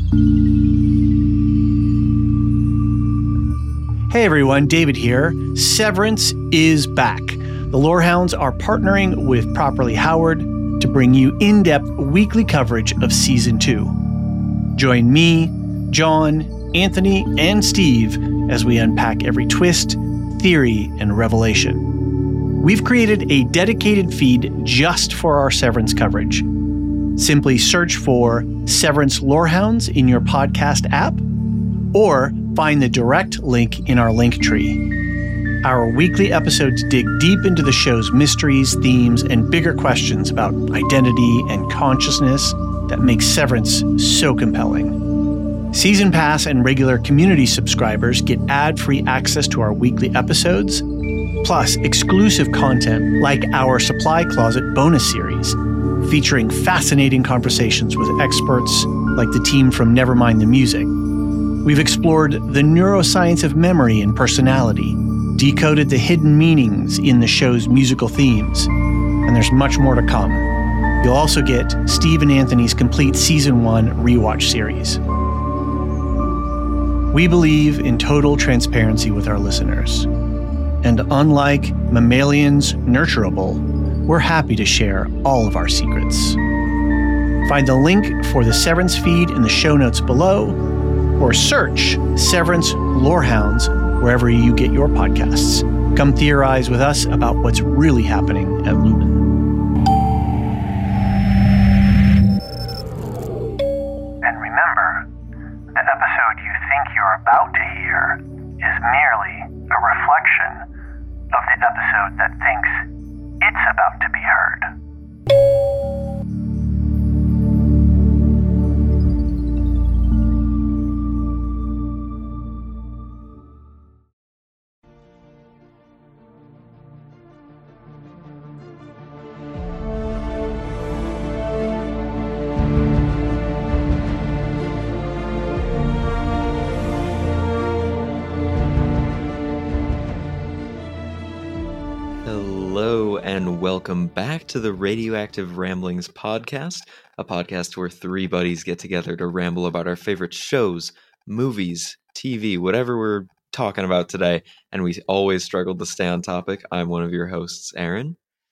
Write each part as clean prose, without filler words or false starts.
Hey everyone, David here. Severance is back. The Lorehounds are partnering with Properly Howard to bring you in-depth weekly coverage of Season 2. Join me, John, Anthony, and Steve as we unpack every twist, theory, and revelation. We've created a dedicated feed just for our Severance coverage. Simply search for Severance Lorehounds in your podcast app, or find the direct link in our link tree. Our weekly episodes dig deep into the show's mysteries, themes, and bigger questions about identity and consciousness that makes Severance so compelling. Season Pass and regular community subscribers get ad-free access to our weekly episodes, plus exclusive content like our Supply Closet bonus series, featuring fascinating conversations with experts like the team from Nevermind the Music. We've explored the neuroscience of memory and personality, decoded the hidden meanings in the show's musical themes, and there's much more to come. You'll also get Steve and Anthony's complete Season 1 rewatch series. We believe in total transparency with our listeners, and unlike mammalians nurturable, we're happy to share all of our secrets. Find the link for the Severance feed in the show notes below, or search Severance Lorehounds wherever you get your podcasts. Come theorize with us about what's really happening at Lumen. And remember, the episode you think you're about to hear is merely a reflection of the episode that thinks it's about to be heard. And welcome back to the Radioactive Ramblings podcast, a podcast where three buddies get together to ramble about our favorite shows, movies, TV, whatever we're talking about today, and we always struggle to stay on topic. I'm one of your hosts, Aaron.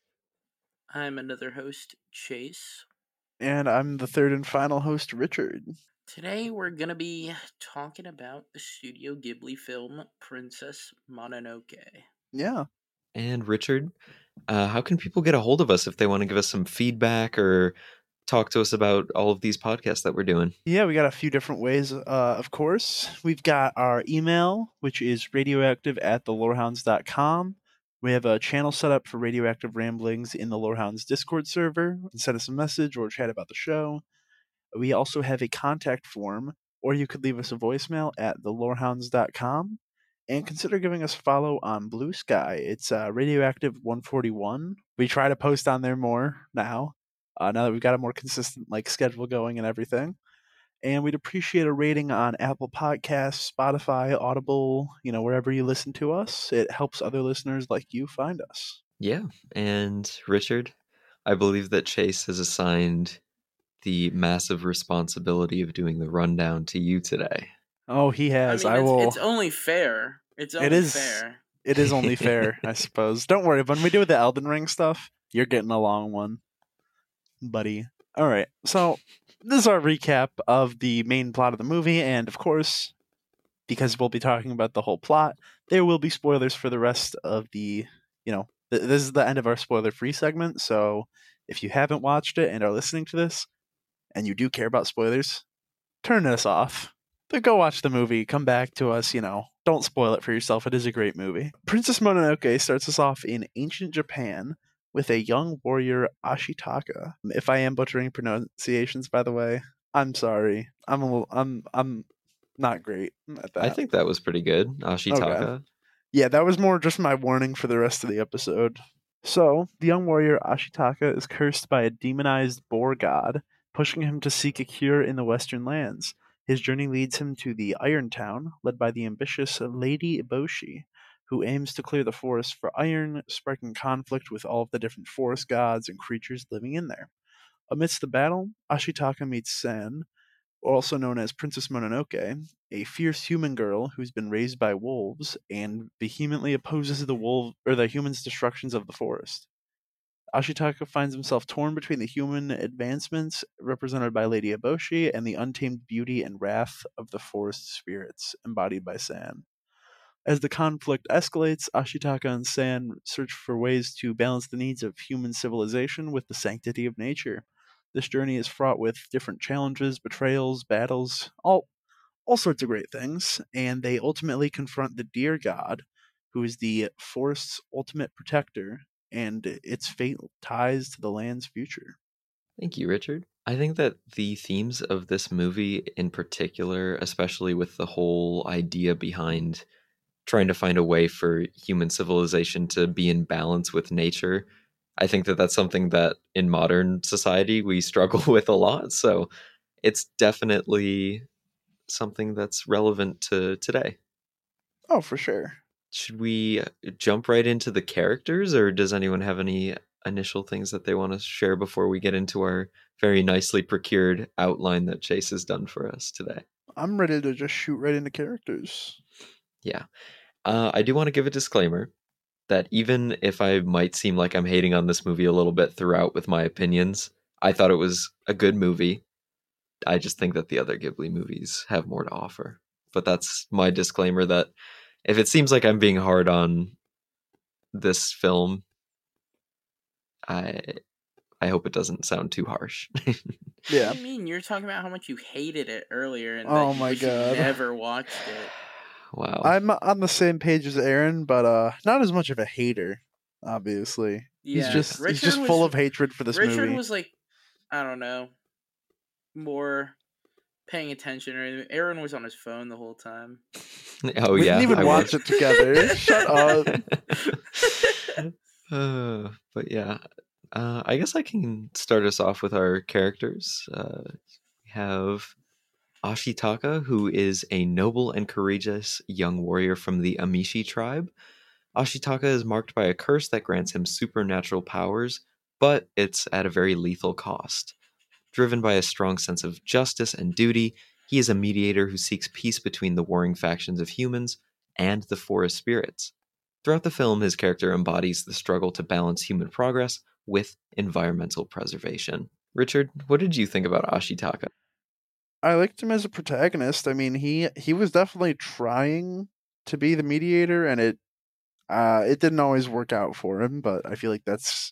I'm another host, Chase. And I'm the third and final host, Richard. Today we're going to be talking about the Studio Ghibli film Princess Mononoke. Yeah. And Richard, how can people get a hold of us if they want to give us some feedback or talk to us about all of these podcasts that we're doing? Yeah, we got a few different ways, of course. We've got our email, which is radioactive@thelorehounds.com. We have a channel set up for Radioactive Ramblings in the Lorehounds Discord server. You can send us a message or chat about the show. We also have a contact form, or you could leave us a voicemail at thelorehounds.com. And consider giving us a follow on Blue Sky. It's Radioactive 141. We try to post on there more now that we've got a more consistent schedule going and everything. And we'd appreciate a rating on Apple Podcasts, Spotify, Audible, wherever you listen to us. It helps other listeners like you find us. Yeah, and Richard, I believe that Chase has assigned the massive responsibility of doing the rundown to you today. Oh, he has. I mean, it's only fair. It's only fair. It is only fair, I suppose. Don't worry, when we do the Elden Ring stuff, you're getting a long one, buddy. All right, so this is our recap of the main plot of the movie, and of course, because we'll be talking about the whole plot, there will be spoilers for the rest of the, this is the end of our spoiler-free segment, so if you haven't watched it and are listening to this, and you do care about spoilers, turn this off. But go watch the movie, come back to us, don't spoil it for yourself. It is a great movie. Princess Mononoke starts us off in ancient Japan with a young warrior, Ashitaka. If I am butchering pronunciations, by the way, I'm sorry. I'm not great at that. I think that was pretty good, Ashitaka. Okay. Yeah, that was more just my warning for the rest of the episode. So, the young warrior Ashitaka is cursed by a demonized boar god, pushing him to seek a cure in the Western lands. His journey leads him to the Iron Town, led by the ambitious Lady Eboshi, who aims to clear the forest for iron, sparking conflict with all of the different forest gods and creatures living in there. Amidst the battle, Ashitaka meets Sen, also known as Princess Mononoke, a fierce human girl who's been raised by wolves and vehemently opposes the humans' destructions of the forest. Ashitaka finds himself torn between the human advancements represented by Lady Eboshi and the untamed beauty and wrath of the forest spirits embodied by San. As the conflict escalates, Ashitaka and San search for ways to balance the needs of human civilization with the sanctity of nature. This journey is fraught with different challenges, betrayals, battles, all sorts of great things, and they ultimately confront the deer god, who is the forest's ultimate protector, and its fate ties to the land's future. Thank you, Richard. I think that the themes of this movie in particular, especially with the whole idea behind trying to find a way for human civilization to be in balance with nature, I think that that's something that in modern society we struggle with a lot. So it's definitely something that's relevant to today. Oh, for sure. Should we jump right into the characters, or does anyone have any initial things that they want to share before we get into our very nicely procured outline that Chase has done for us today? I'm ready to just shoot right into characters. Yeah. I do want to give a disclaimer that even if I might seem like I'm hating on this movie a little bit throughout with my opinions, I thought it was a good movie. I just think that the other Ghibli movies have more to offer. But that's my disclaimer, that if it seems like I'm being hard on this film, I hope it doesn't sound too harsh. Yeah. What do you mean? You were talking about how much you hated it earlier and Oh that you my wish you God. never watched it. Wow. I'm on the same page as Aaron, but not as much of a hater, obviously. Yeah, He's Richard just was- full of hatred for this Richard movie. was like, I don't know, more paying attention or anything. Aaron was on his phone the whole time. Oh, We yeah. didn't even I watch was. it together. Shut up. But yeah, I guess I can start us off with our characters. We have Ashitaka, who is a noble and courageous young warrior from the Amishi tribe. Ashitaka is marked by a curse that grants him supernatural powers, but it's at a very lethal cost. Driven by a strong sense of justice and duty, he is a mediator who seeks peace between the warring factions of humans and the forest spirits. Throughout the film, his character embodies the struggle to balance human progress with environmental preservation. Richard, what did you think about Ashitaka? I liked him as a protagonist. I mean, he was definitely trying to be the mediator, and it didn't always work out for him. But I feel like that's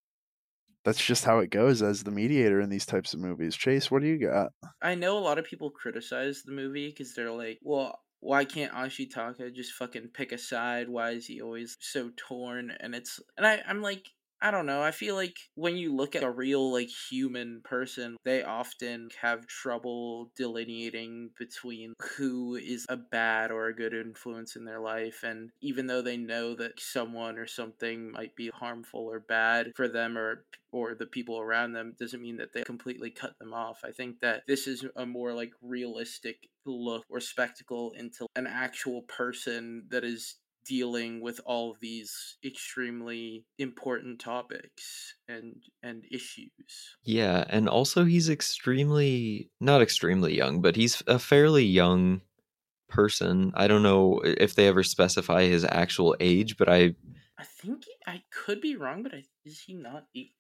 just how it goes as the mediator in these types of movies. Chase, what do you got? I know a lot of people criticize the movie because they're like, well, why can't Ashitaka just fucking pick a side? Why is he always so torn? And I'm like, I don't know. I feel like when you look at a real like human person, they often have trouble delineating between who is a bad or a good influence in their life. And even though they know that someone or something might be harmful or bad for them or the people around them, doesn't mean that they completely cut them off. I think that this is a more like realistic look or spectacle into an actual person that is dealing with all of these extremely important topics and issues. Yeah, and also he's not extremely young, but he's a fairly young person. I don't know if they ever specify his actual age, but I think I could be wrong, but is he not 18?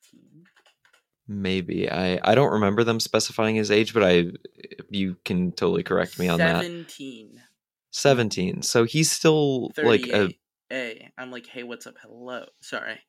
maybe I don't remember them specifying his age, but you can totally correct me on that. 17. So he's still 38. like a Hey, I'm like, hey, what's up? Hello. Sorry.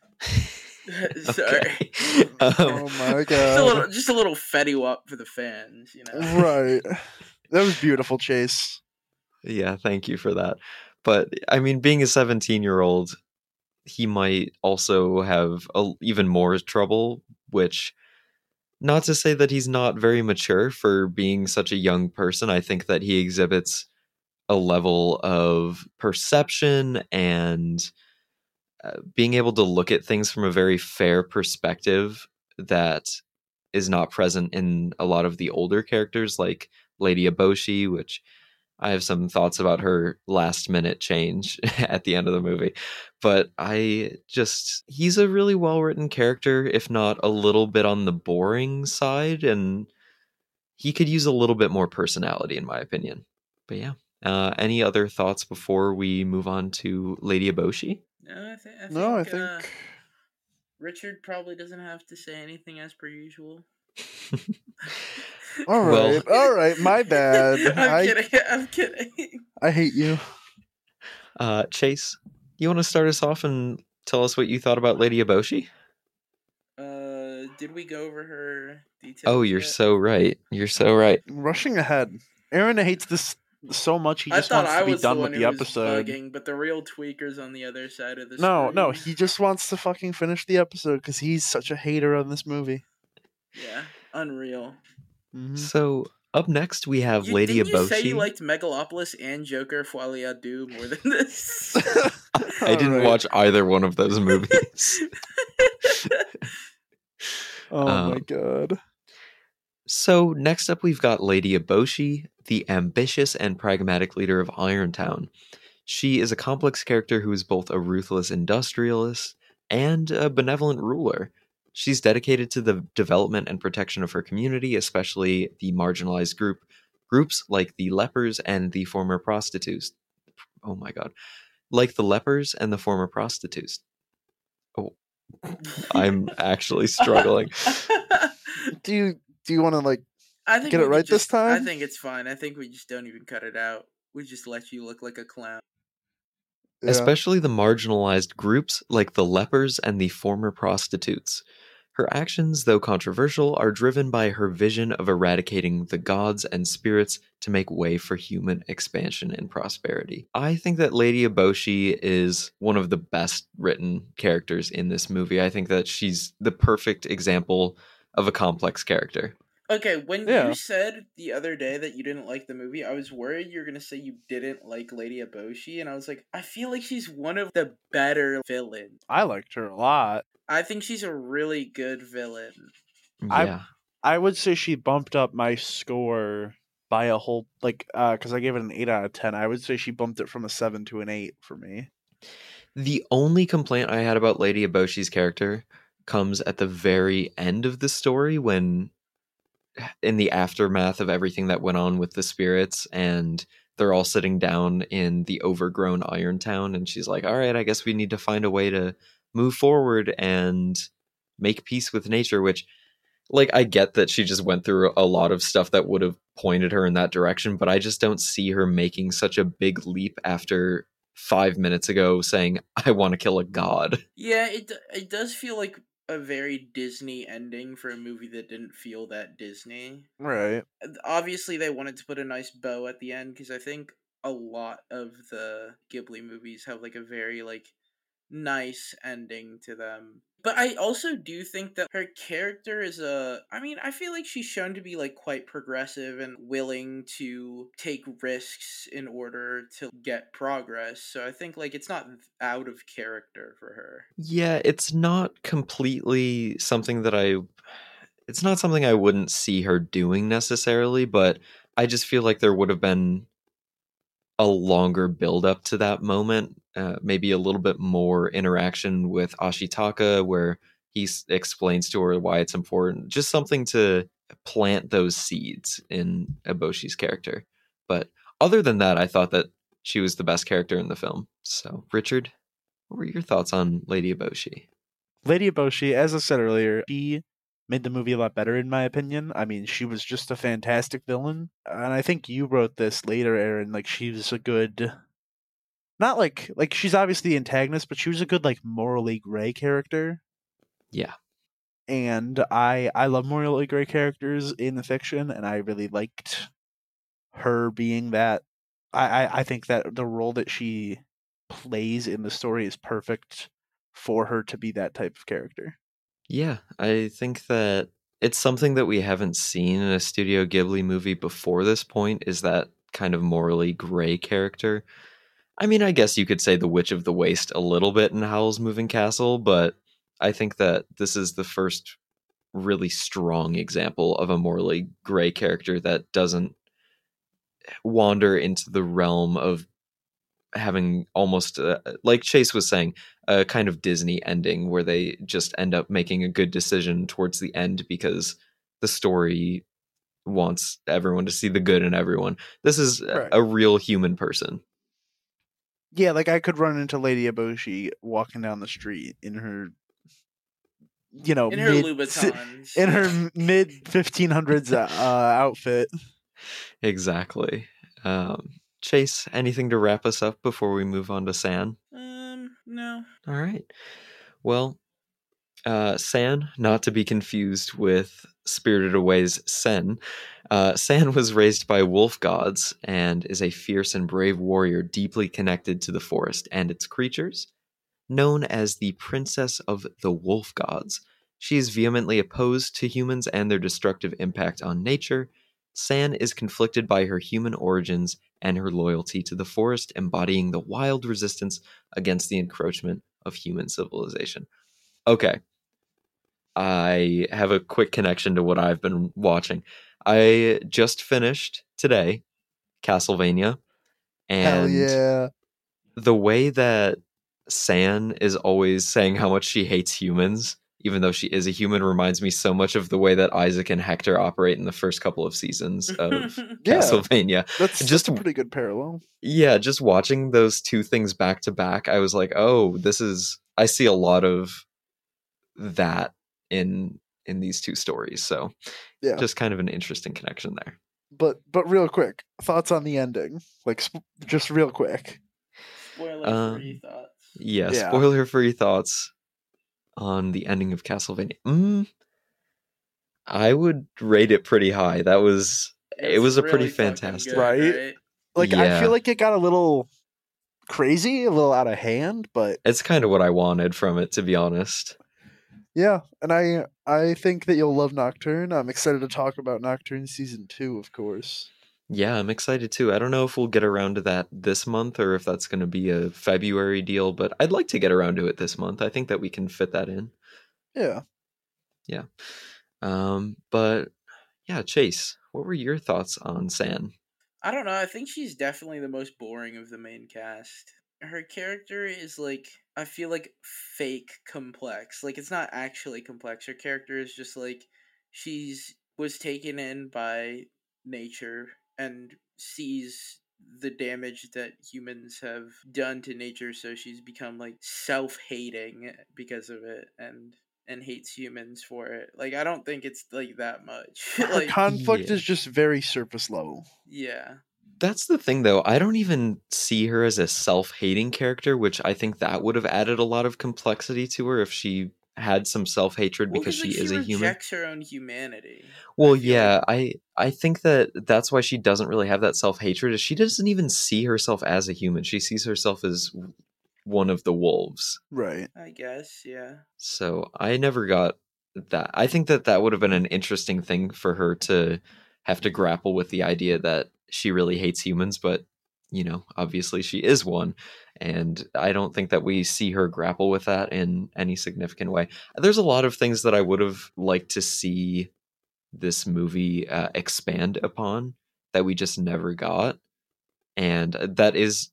Okay. Oh my god! Just a little Fetty Wap for the fans, you know. Right. That was beautiful, Chase. Yeah, thank you for that. But I mean, being a 17-year-old, he might also have even more trouble, which, not to say that he's not very mature for being such a young person. I think that he exhibits a level of perception and being able to look at things from a very fair perspective that is not present in a lot of the older characters like Lady Eboshi, which I have some thoughts about her last minute change at the end of the movie. But he's a really well written character, if not a little bit on the boring side. And he could use a little bit more personality, in my opinion. But yeah. Any other thoughts before we move on to Lady Eboshi? No, I think. No, I think. Richard probably doesn't have to say anything as per usual. All Well- right, my bad. I'm kidding. I hate you. Chase, you want to start us off and tell us what you thought about Lady Eboshi? Did we go over her details? Oh, you're yet? so right. You're so right. Rushing ahead. Aaron hates this so much he I just thought wants I to be was done the with one the who was episode. bugging, but the real tweaker's on the other side of the No, screen. he just wants to fucking finish the episode because he's such a hater on this movie. Yeah, unreal. Mhm. So up next we have Lady didn't Eboshi. you say you liked Megalopolis and Joker Folie à Deux more than this? I didn't Alright. watch either one of those movies. Oh my god. So next up we've got Lady Eboshi, the ambitious and pragmatic leader of Irontown. She is a complex character who is both a ruthless industrialist and a benevolent ruler. She's dedicated to the development and protection of her community, especially the marginalized groups like the lepers and the former prostitutes. Oh my god. Like the lepers and the former prostitutes. Oh, I'm actually struggling. Do you want to like? I think Get we it could right this just- I time? think it's fine. I think we just don't even cut it out. We just let you look like a clown. Yeah. Especially the marginalized groups like the lepers and the former prostitutes. Her actions, though controversial, are driven by her vision of eradicating the gods and spirits to make way for human expansion and prosperity. I think that Lady Eboshi is one of the best written characters in this movie. I think that she's the perfect example of a complex character. Okay, when Yeah. you said the other day that you didn't like the movie, I was worried you were gonna say you didn't like Lady Eboshi, and I was like, I feel like she's one of the better villains. I liked her a lot. I think she's a really good villain. Yeah. I would say she bumped up my score by a whole because I gave it an 8 out of 10. I would say she bumped it from a 7 to an 8 for me. The only complaint I had about Lady Eboshi's character comes at the very end of the story when, in the aftermath of everything that went on with the spirits, and they're all sitting down in the overgrown Irontown, and she's like, all right, I guess we need to find a way to move forward and make peace with nature, which, like, I get that she just went through a lot of stuff that would have pointed her in that direction, but I just don't see her making such a big leap after 5 minutes ago saying, I want to kill a god. Yeah, it does feel like a very Disney ending for a movie that didn't feel that Disney. Right. Obviously, they wanted to put a nice bow at the end because I think a lot of the Ghibli movies have like a very like nice ending to them. But I also do think that her character is I feel like she's shown to be like quite progressive and willing to take risks in order to get progress. So I think like it's not out of character for her. Yeah, it's not completely something that it's not something I wouldn't see her doing necessarily, but I just feel like there would have been a longer build up to that moment, maybe a little bit more interaction with Ashitaka where he explains to her why it's important, just something to plant those seeds in Eboshi's character. But other than that, I thought that she was the best character in the film. So, Richard, what were your thoughts on Lady Eboshi? Lady Eboshi, as I said earlier, she made the movie a lot better in my opinion. I mean, she was just a fantastic villain. And I think you wrote this later, Aaron, like she was a good, not like she's obviously the antagonist, but she was a good like morally gray character. Yeah. And I love morally gray characters in the fiction, and I really liked her being that. I think that the role that she plays in the story is perfect for her to be that type of character. Yeah, I think that it's something that we haven't seen in a Studio Ghibli movie before this point, is that kind of morally gray character. I mean, I guess you could say the Witch of the Waste a little bit in Howl's Moving Castle, but I think that this is the first really strong example of a morally gray character that doesn't wander into the realm of having almost like Chase was saying, a kind of Disney ending where they just end up making a good decision towards the end because the story wants everyone to see the good in everyone. This is Right. a real human person. Yeah, like I could run into Lady Eboshi walking down the street in her, In her Louboutins. in her mid 1500s outfit. Exactly. Chase, anything to wrap us up before we move on to San? No. All right. Well, San, not to be confused with Spirited Away's Sen. San was raised by wolf gods and is a fierce and brave warrior deeply connected to the forest and its creatures. Known as the Princess of the Wolf Gods, she is vehemently opposed to humans and their destructive impact on nature. San is conflicted by her human origins and her loyalty to the forest, embodying the wild resistance against the encroachment of human civilization. Okay. I have a quick connection to what I've been watching. I just finished today Castlevania, Hell and yeah. the way that San is always saying how much she hates humans, even though she is a human, reminds me so much of the way that Isaac and Hector operate in the first couple of seasons of Yeah. Castlevania. That's Just a pretty good parallel. Yeah, just watching those two things back to back, I was like, oh, I see a lot of that in these two stories. So Yeah. just kind of an interesting connection there. But real quick, thoughts on the ending? Like just real quick. Spoiler-free thoughts. Yeah, Yeah. spoiler-free thoughts on the ending of Castlevania. I would rate it pretty high. It was a really pretty fucking fantastic. good, Right? Like I Yeah. feel like it got a little crazy, a little out of hand, but It's kind of what I wanted from it, to be honest. yeah, and I think that you'll love Nocturne. I'm excited to talk about Nocturne season 2, of course. Yeah, I'm excited too. I don't know if we'll get around to that this month or if that's going to be a February deal, but I'd like to get around to it this month. I think that we can fit that in. Yeah. Yeah. But yeah, Chase, what were your thoughts on San? I don't know. I think she's definitely the most boring of the main cast. Her character is like, I feel like fake complex. Like it's not actually complex. Her character is just like was taken in by nature and sees the damage that humans have done to nature, so she's become like self-hating because of it and hates humans for it. Like I don't think it's like that much. Her Like conflict Yeah. is just very surface level. yeah. That's the thing, though. I don't even see her as a self-hating character, which I think that would have added a lot of complexity to her if she had some self-hatred Well, because she like, is a human. rejects her own humanity. Well, I feel yeah, like. I think that's why she doesn't really have that self-hatred. Is she doesn't even see herself as a human. She sees herself as one of the wolves. Right. I guess, yeah. So I never got that. I think that would have been an interesting thing for her to have to grapple with the idea that she really hates humans, but obviously she is one, and I don't think that we see her grapple with that in any significant way. There's a lot of things that I would have liked to see this movie expand upon that we just never got, and that is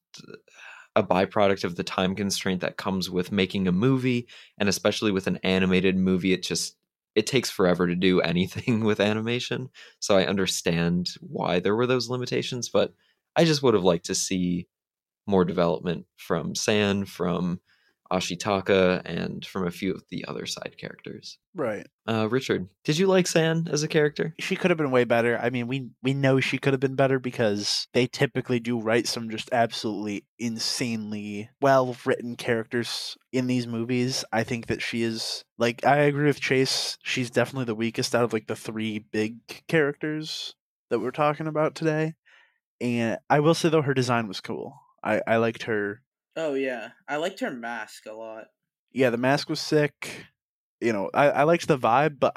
a byproduct of the time constraint that comes with making a movie, and especially with an animated movie, it takes forever to do anything with animation. So I understand why there were those limitations, but I just would have liked to see more development from San, from Ashitaka, and from a few of the other side characters. Right. Richard, did you like San as a character? She could have been way better. I mean, we know she could have been better because they typically do write some just absolutely insanely well-written characters in these movies. I think that she is, like, I agree with Chase. She's definitely the weakest out of, like, the three big characters that we're talking about today. And I will say, though, her design was cool. I liked her. Oh, yeah. I liked her mask a lot. Yeah, the mask was sick. I liked the vibe, but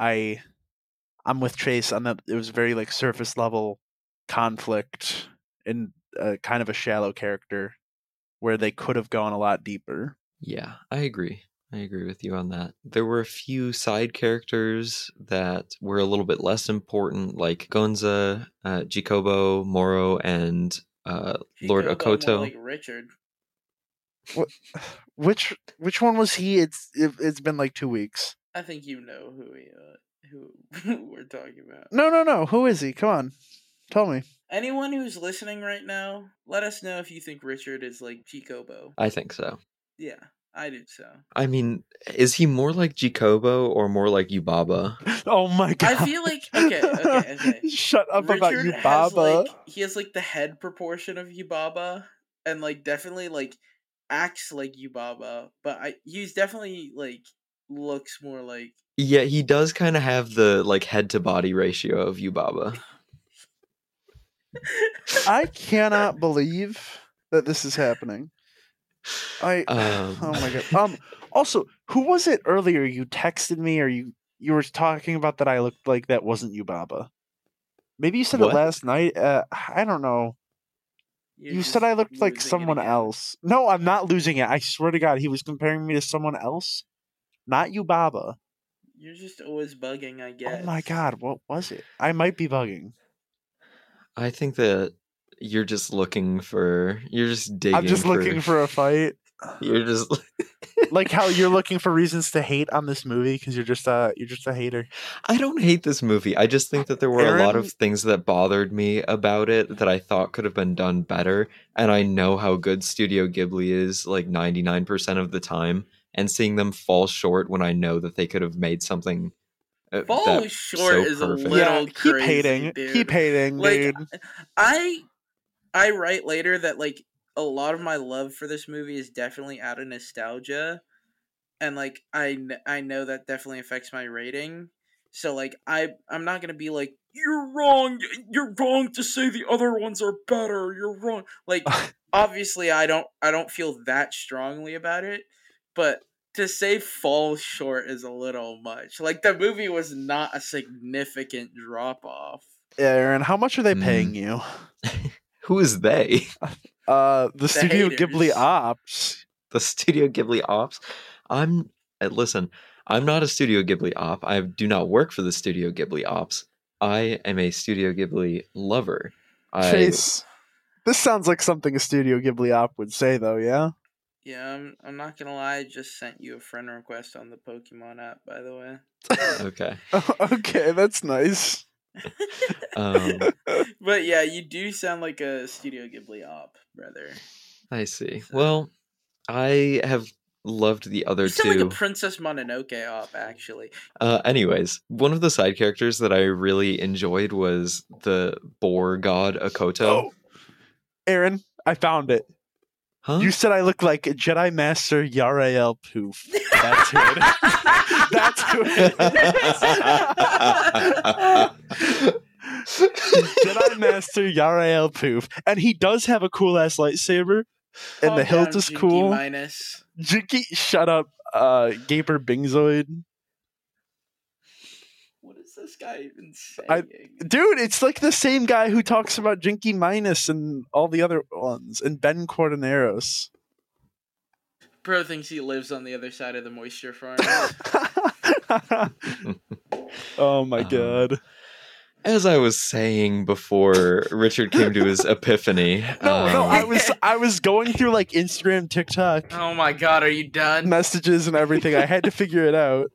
I'm with Chase on that. It was very like surface level conflict and kind of a shallow character where they could have gone a lot deeper. Yeah, I agree. I agree with you on that. There were a few side characters that were a little bit less important, like Gonza, Jacobo, Moro, and Lord Jacobo Okoto. more like Richard. What? Which one was he? It's been like 2 weeks. I think you know who who we're talking about. No. Who is he? Come on. Tell me. Anyone who's listening right now, let us know if you think Richard is like Chikobo. I think so. Yeah, I do so. I mean, is he more like Jacobo or more like Yubaba? Oh my god. I feel like okay. Shut up about Richard you, has Baba. he has like the head proportion of Yubaba, and like definitely like acts like Yubaba, but he's definitely like looks more like. Yeah, he does kind of have the like head to body ratio of Yubaba. I cannot believe that this is happening. Oh my god. Also, who was it earlier you texted me or you were talking about that I looked like that wasn't you, Baba? Maybe you said What? it last night. I don't know. You said I looked like someone else. No, I'm not losing it. I swear to God, he was comparing me to someone else. Not you, Baba. You're just always bugging, I guess. Oh my god, what was it? I might be bugging. I think that you're just digging. I'm just looking for a fight. You're just like how you're looking for reasons to hate on this movie because you're just a hater. I don't hate this movie. I just think that there were a lot of things that bothered me about it that I thought could have been done better. And I know how good Studio Ghibli is like 99% of the time. And seeing them fall short when I know that they could have made something fall short is perfect. a little crazy, hating. dude. Keep hating, like, dude. I write later that like a lot of my love for this movie is definitely out of nostalgia, and like I know that definitely affects my rating. So like I'm not gonna be like you're wrong to say the other ones are better. You're wrong. Like obviously I don't feel that strongly about it, but to say fall short is a little much. Like the movie was not a significant drop off. Yeah, Aaron, how much are they paying you? Who is they? The Studio Ghibli ops. The Studio Ghibli ops? Listen, I'm not a Studio Ghibli op. I do not work for the Studio Ghibli ops. I am a Studio Ghibli lover. Chase, this sounds like something a Studio Ghibli op would say, though, yeah? Yeah, I'm not gonna lie, I just sent you a friend request on the Pokemon app, by the way. Okay. Okay, that's nice. But yeah, you do sound like a Studio Ghibli op, brother. I see. So, well, I have loved the other two. You sound like a Princess Mononoke op, actually. Anyways, one of the side characters that I really enjoyed was the boar god Akoto. Oh. Aaron, I found it. Huh? You said I look like Jedi Master Yarael Poof. That's who it is. That's who it is. Jedi Master Yarael Poof. And he does have a cool ass lightsaber. And the hilt is cool. Minus. Jinky, shut up, Gaper Bingzoid. What is this guy even saying? Dude, it's like the same guy who talks about Jinky Minus and all the other ones, and Ben Cordeneros. Bro thinks he lives on the other side of the moisture farm. Oh my god. As I was saying before Richard came to his epiphany. No, I was going through like Instagram, TikTok. Oh my god, are you done? Messages and everything. I had to figure it out.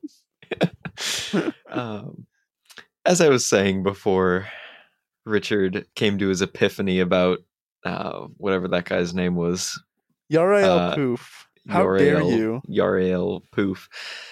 As I was saying before Richard came to his epiphany about whatever that guy's name was. Yarael Poof. How dare you? Yarael Poof.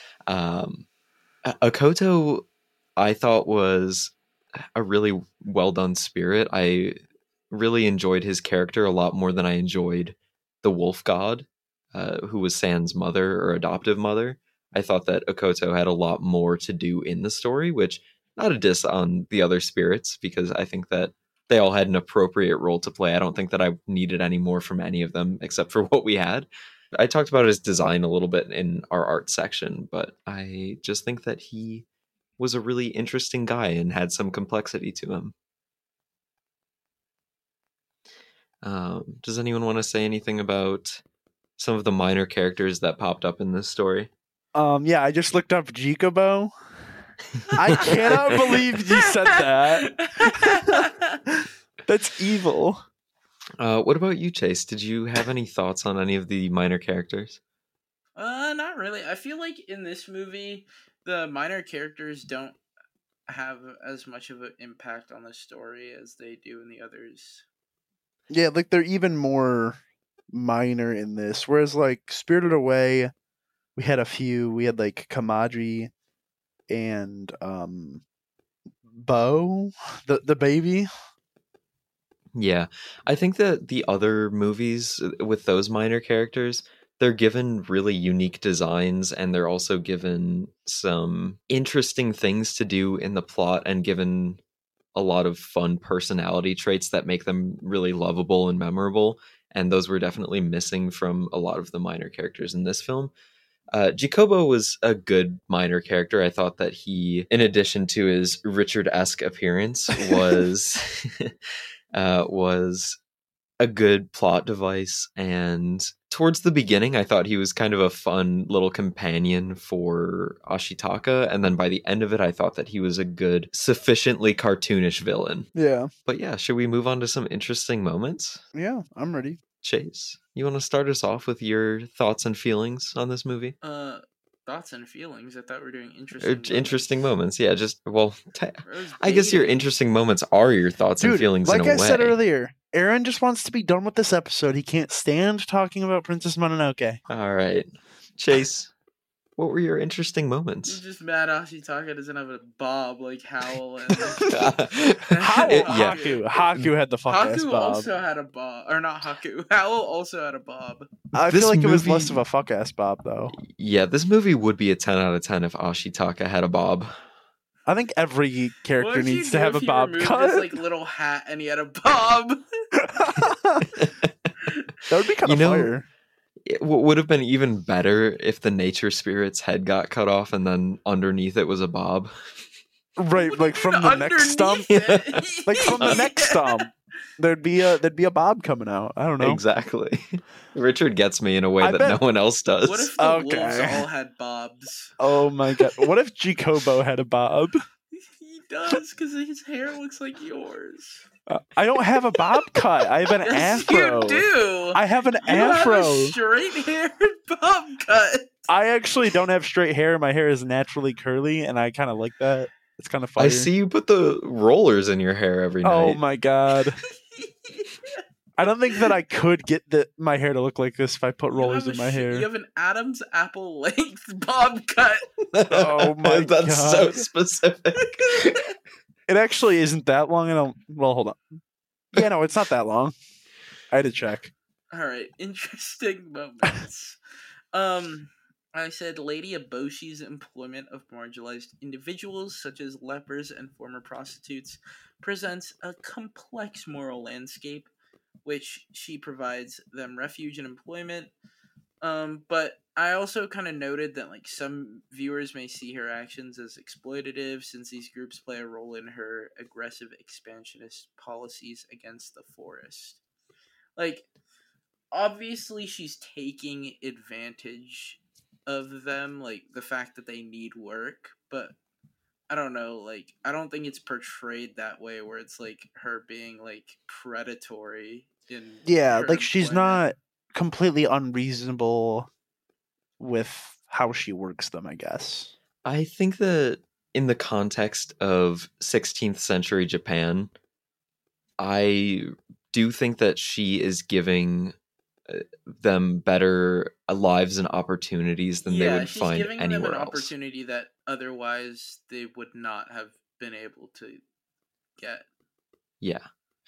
Akoto, I thought, was a really well done spirit. I really enjoyed his character a lot more than I enjoyed the wolf god, who was San's mother or adoptive mother. I thought that Akoto had a lot more to do in the story, which not a diss on the other spirits, because I think that they all had an appropriate role to play. I don't think that I needed any more from any of them except for what we had. I talked about his design a little bit in our art section, but I just think that he was a really interesting guy and had some complexity to him. Does anyone want to say anything about some of the minor characters that popped up in this story? Yeah, I just looked up Jikobo. I cannot believe you said that. That's evil. What about you, Chase? Did you have any thoughts on any of the minor characters? Not really. I feel like in this movie, the minor characters don't have as much of an impact on the story as they do in the others. Yeah, like they're even more minor in this. Whereas like Spirited Away, we had a few. We had like Kamadri and Bo, the baby. Yeah, I think that the other movies with those minor characters, they're given really unique designs and they're also given some interesting things to do in the plot and given a lot of fun personality traits that make them really lovable and memorable. And those were definitely missing from a lot of the minor characters in this film. Jacobo was a good minor character. I thought that he, in addition to his Richard-esque appearance, was was a good plot device. And towards the beginning, I thought he was kind of a fun little companion for Ashitaka. And then by the end of it, I thought that he was a good, sufficiently cartoonish villain. Yeah, But yeah, should we move on to some interesting moments? yeah, I'm ready. Chase, you want to start us off with your thoughts and feelings on this movie? Thoughts and feelings. I thought we were doing Or interesting moments. Yeah, just, well, I guess your baby. interesting moments are your thoughts and Dude, feelings like in a I said way. earlier, Aaron just wants to be done with this episode. He can't stand talking about Princess Mononoke. All right. Chase, what were your interesting I'm moments? just mad Ashitaka doesn't have a bob like Howl and Yeah. Haku had the fuck ass Haku bob. also had a bob, or not Haku. Howl also had a bob. I This feel like it was movie- less of a fuck ass bob though. Yeah, this movie would be a 10 out of 10 if Ashitaka had a bob. I think every What character if you needs to knew have if a he bob removed cut. his like little hat and he had a bob? That would be kind You of know, fire. It would have been even better if the nature spirit's head got cut off and then underneath it was a bob. Right, What like do you from mean the neck stump. underneath it? Like from the neck stump. There'd be a bob coming out. I don't know. Exactly. Richard gets me in a way I that bet- no one else does. What if the wolves Okay. all had bobs? Oh my god. What if Jacobo had a bob? He does, because his hair looks like yours. I don't have a bob cut. I have an Yes, afro. you do. I have an You afro. have a straight-haired bob cut. I actually don't have straight hair. My hair is naturally curly, and I kind of like that. It's kind of fire. I see you put the rollers in your hair every night. Oh my god. I don't think that I could get my hair to look like this if I put rollers in my hair. You have an Adam's apple length bob cut. Oh my That's so God. specific. It actually isn't that long. Well, hold on. Yeah, no, it's not that long. I had to check. All right, interesting moments. I said Lady Eboshi's employment of marginalized individuals such as lepers and former prostitutes presents a complex moral landscape, which she provides them refuge and employment. But I also kind of noted that like some viewers may see her actions as exploitative since these groups play a role in her aggressive expansionist policies against the forest. Like, obviously she's taking advantage of them, like the fact that they need work, but I don't know, like I don't think it's portrayed that way where it's like her being like predatory in Yeah, her like she's employment. not completely unreasonable with how she works them, I guess. I think that in the context of 16th century Japan, I do think that she is giving them better lives and opportunities than they would she's find giving anywhere them an else. opportunity that otherwise they would not have been able to get. Yeah.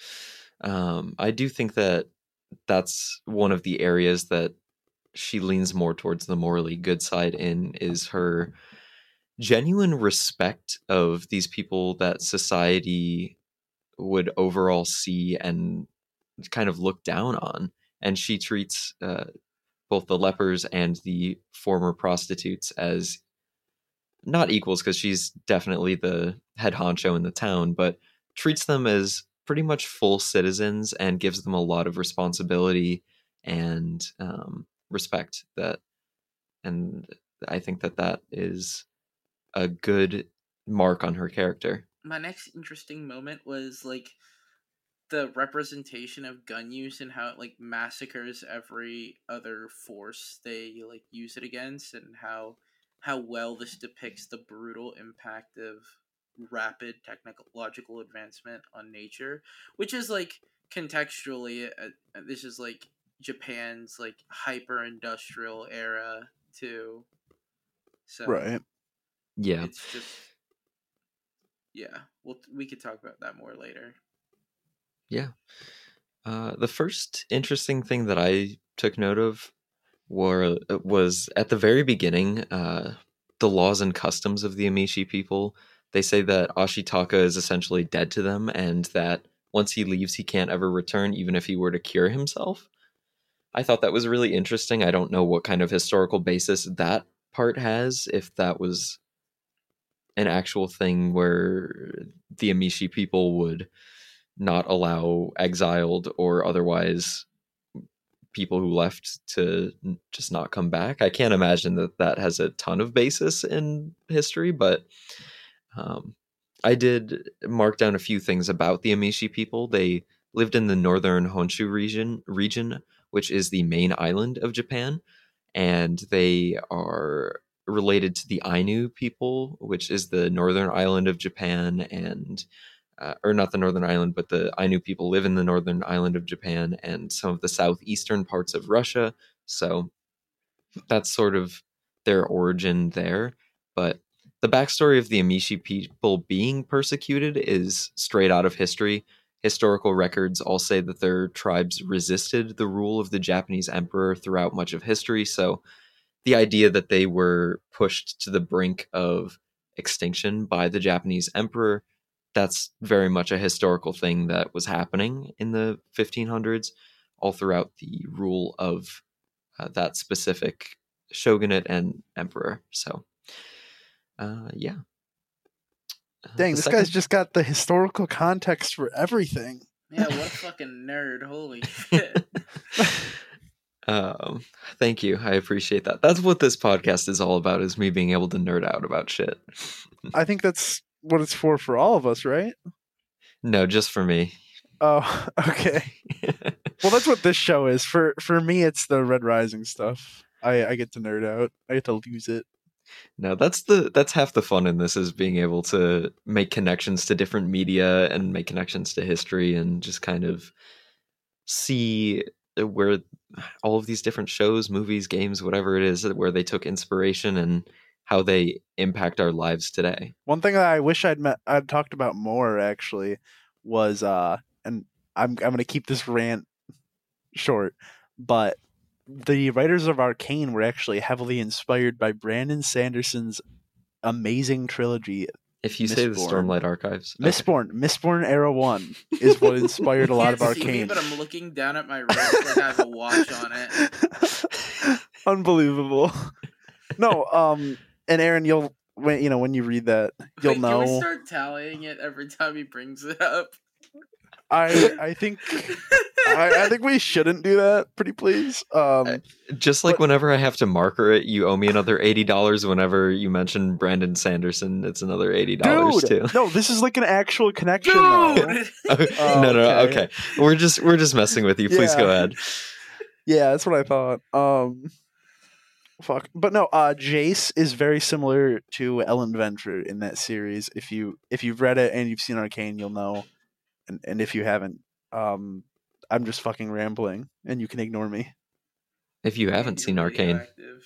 I do think that that's one of the areas that she leans more towards the morally good side in, is her genuine respect of these people that society would overall see and kind of look down on. And she treats both the lepers and the former prostitutes as not equals, because she's definitely the head honcho in the town, but treats them as pretty much full citizens and gives them a lot of responsibility and respect. And I think that is a good mark on her character. My next interesting moment was like the representation of gun use and how it like massacres every other force they like use it against, and how well this depicts the brutal impact of rapid technological advancement on nature, which is like contextually, this is like Japan's like hyper industrial era too. So Right. Yeah. it's just we could talk about that more later. Yeah. The first interesting thing that I took note of was at the very beginning, the laws and customs of the Amishi people. They say that Ashitaka is essentially dead to them, and that once he leaves, he can't ever return, even if he were to cure himself. I thought that was really interesting. I don't know what kind of historical basis that part has, if that was an actual thing where the Amishi people would not allow exiled or otherwise people who left to just not come back. I can't imagine that that has a ton of basis in history, but I did mark down a few things about the Amishi people. They lived in the northern Honshu region, which is the main island of Japan, and they are related to the Ainu people, which is the northern island of Japan, and or not the northern island, but the Ainu people live in the northern island of Japan and some of the southeastern parts of Russia. So that's sort of their origin there. But the backstory of the Amishi people being persecuted is straight out of history. Historical records all say that their tribes resisted the rule of the Japanese emperor throughout much of history. So the idea that they were pushed to the brink of extinction by the Japanese emperor, that's very much a historical thing that was happening in the 1500s, all throughout the rule of that specific shogunate and emperor. So, yeah. Dang, this guy's just got the historical context for everything. Yeah, what a fucking nerd. Holy shit. Thank you. I appreciate that. That's what this podcast is all about, is me being able to nerd out about shit. I think that's what it's for all of us, right? No, just for me. Oh, okay. Well, that's what this show is. For me, it's the Red Rising stuff. I get to nerd out. I get to lose it. No, that's half the fun in this, is being able to make connections to different media and make connections to history and just kind of see where all of these different shows, movies, games, whatever it is, where they took inspiration and how they impact our lives today. One thing that I wish I'd talked about more actually was and I'm going to keep this rant short, but the writers of Arcane were actually heavily inspired by Brandon Sanderson's amazing trilogy. If you say the Stormlight Archives. Mistborn Era 1 is what inspired a lot of Arcane. See me, but I'm looking down at my wrist like I have a watch on it. Unbelievable. No, and Aaron, when you read that, you'll know. Can we start tallying it every time he brings it up? I think I think we shouldn't do that, pretty please. Just like whenever I have to marker it, you owe me another $80. Whenever you mention Brandon Sanderson, it's another $80 too. No, this is like an actual connection. Dude! No, okay. We're just messing with you. Please go ahead. Yeah, that's what I thought. Fuck, but no. Jace is very similar to Ellen Venture in that series. If you've read it and you've seen Arcane, you'll know. And if you haven't, I'm just fucking rambling, and you can ignore me. If you haven't seen Arcane.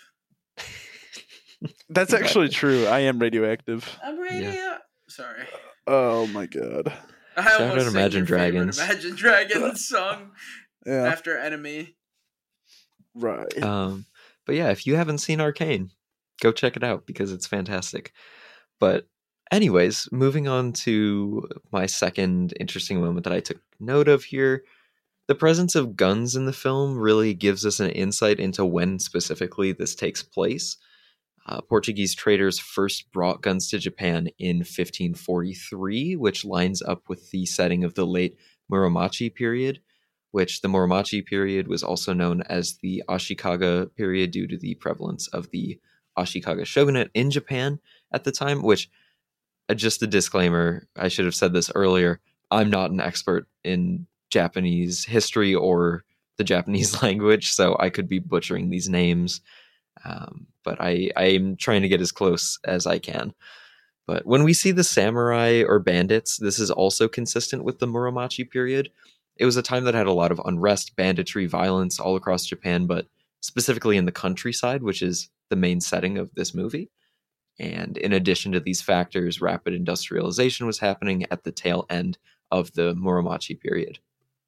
That's actually true. I am radioactive. I'm radio. Sorry. Oh my god. Shout out Imagine Dragons. Imagine Dragons song Yeah. after Enemy. Right. But yeah, if you haven't seen Arcane, go check it out because it's fantastic. But anyways, moving on to my second interesting moment that I took note of here. The presence of guns in the film really gives us an insight into when specifically this takes place. Portuguese traders first brought guns to Japan in 1543, which lines up with the setting of the late Muromachi period, which the Muromachi period was also known as the Ashikaga period due to the prevalence of the Ashikaga shogunate in Japan at the time, which, just a disclaimer, I should have said this earlier, I'm not an expert in Japanese history or the Japanese language, so I could be butchering these names, but I'm trying to get as close as I can. But when we see the samurai or bandits, this is also consistent with the Muromachi period. It was a time that had a lot of unrest, banditry, violence all across Japan, but specifically in the countryside, which is the main setting of this movie. And in addition to these factors, rapid industrialization was happening at the tail end of the Muromachi period.